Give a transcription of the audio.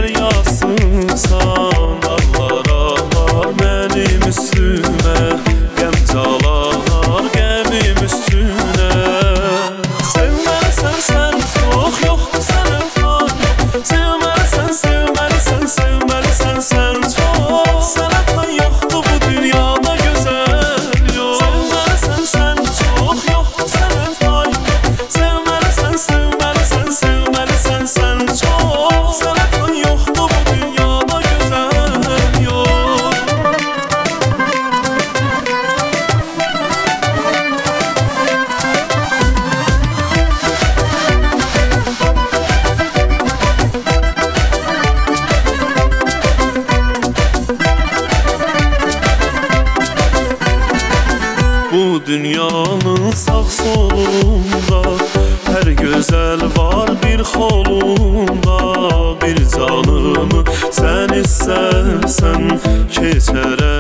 deryasısan. Ağlar ağlar benim üstüme, gəmcalar gəmim üstüne. Sevməlisən sən çox, yoxdur sənə fay. Sevməlisən, sevməlisən, sevməlisən sən çox. Sənə tan yoxdur bu dünyada gözəl yox. Sevməlisən sən çox, yoxdur sənə fay. Sevməlisən, sevməlisən, sevməlisən sən çox. Sənə tan yoxdur bu dünyada gözəl yox. Bu dünyanın sağ solunda her güzel var bir xolunda. Bir canımı sen istersen keçərəm